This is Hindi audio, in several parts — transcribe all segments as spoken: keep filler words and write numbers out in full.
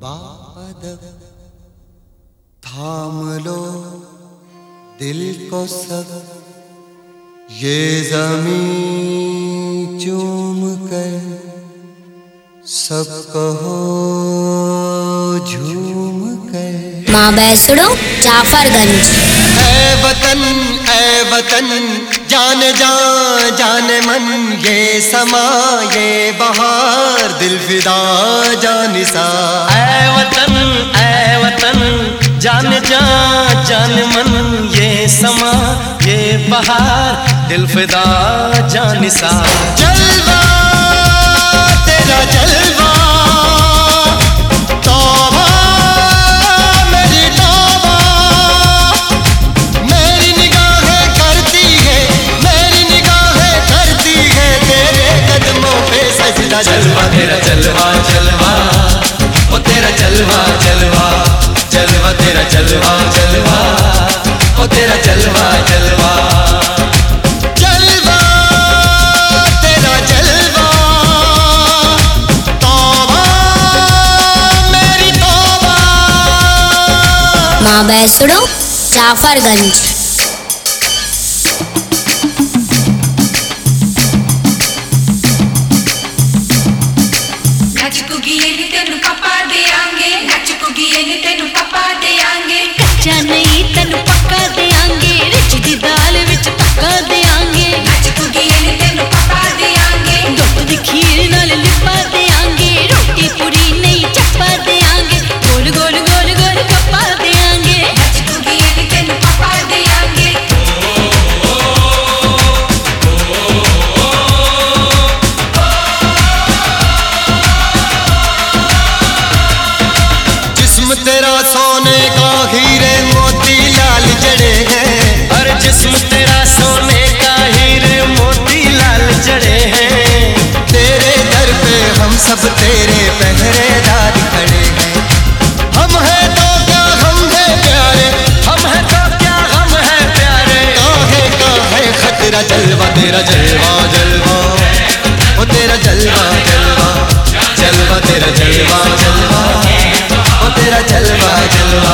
बादब थाम लो दिल को सब, ये ज़मीं चूम कर सब कहो झूम कर। माँ बैसड़ो जाफरगंज। ऐ वतन ऐ वतन जान जान जान मन, ये समा ये बहार दिल फिदा जानिसा। ऐ वतन ऐ वतन जान जान जान मन, ये समा ये बहार दिल फिदा जानिसा। जलवा तेरा जलवा, तौबा मेरी तौबा, मेरी निगाहें करती है मेरी निगाहें करती है तेरे कदमों पे सजदा। जलवा तेरा जलवा जलवा, ओ तेरा जलवा जलवा, जलवा तेरा जलवा जलवा, ओ तेरा जलवा जलवा। जलवा तेरा जलवा, तौबा मेरी तौबा। माँ बैसड़ो जाफरगंज। कच्चा नहीं तेनू पक्का देंगे, रिच दी दाल विच तक्का देंगे। दुध दी खीर नाल लिपा देंगे, रोटी पूरी नहीं चप्पा देंगे। गोल गोल गोल गोल गप्पा देंगे। जिस्म तेरा सोने का हीरे मोती लाल जड़े हैं, और जिस्म तेरा सोने का हीरे मोती लाल जड़े हैं। तेरे दर पे हम सब तेरे पहरेदार खड़े हैं। हम हैं तो क्या हम हैं प्यारे, हम हैं तो क्या हम हैं प्यारे। काहे का है खतरा। जलवा तेरा जलवा जलवा, ओ तेरा जलवा जलवा, जलवा तेरा जलवा जलवा, ओ तेरा जलवा जलवा।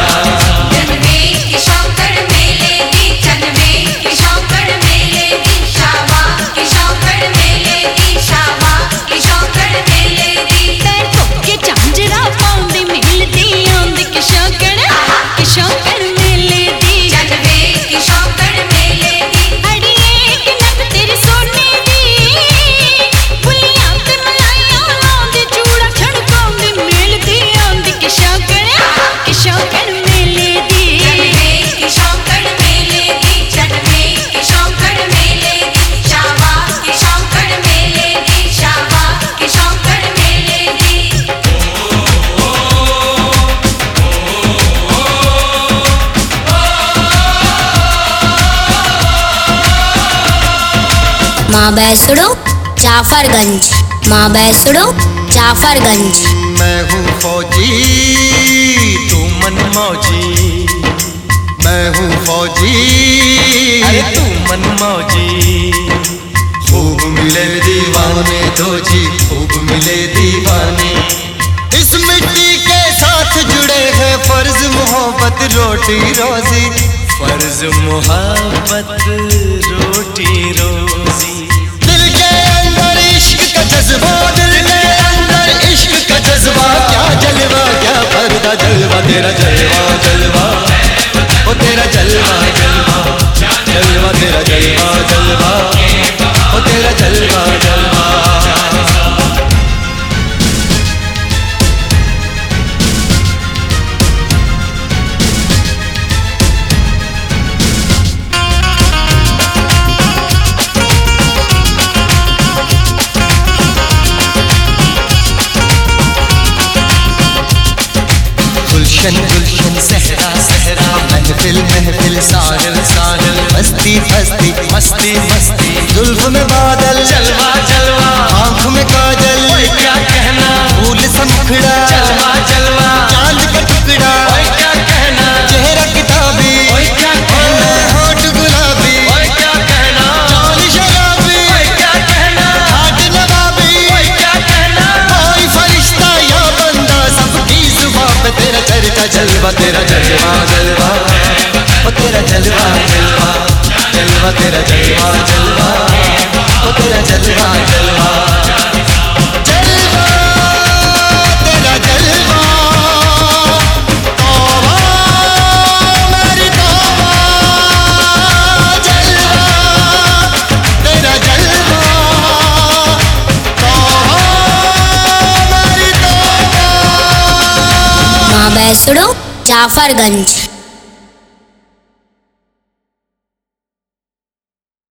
माँ बैसड़ो जाफरगंज। माँ बैसड़ो जाफरगंज। मैं हूँ फौजी तू मन मौजी, मैं हूँ फौजी, अरे तू मन मौजी। खूब मिले दीवाने दो जी, खूब मिले दीवाने। इस मिट्टी के साथ जुड़े हैं फर्ज मोहब्बत रोटी रोजी। फर्ज मोहब्बत रोटी रोजी। दिल के अंदर इश्क का जज्बा, दिल के अंदर इश्क का जज्बा। क्या जलवा क्या पर्दा, जलवा तेरा जलवा जलवा, ओ तेरा जलवा जलवा, जलवा तेरा जलवा जलवा, ओ तेरा जलवा जलवा। गुलशन गुलशन सहरा सहरा, महफिल महफिल साहिल साहिल, मस्ती मस्ती मस्ती मस्ती, जुल्फ में बादल, जलवा जलवा, आँख में काजल, ओए क्या कहना, फूल सा मुखड़ा, जलवा जलवा, चांद का टुकड़ा, ओए क्या कहना, चेहरा किताबी, ओए क्या कहना, होठ गुलाबी, ओए क्या कहना, चाल शराबी, ओए क्या कहना, हाथ नवाबी, ओए क्या कहना। कोई फरिश्ता या बंदा सबकी जलवा तेरा जलवा जलवा ओ तेरा जलवा जलवा जलवा तेरा जलवा जलवा ओ तेरा जलवा जलवा जलवा तेरा जलवा तौबा मेरी तौबा जलवा तेरा जलवा तौबा मेरी तौबा माँ बैसड़ो जाफरगंज।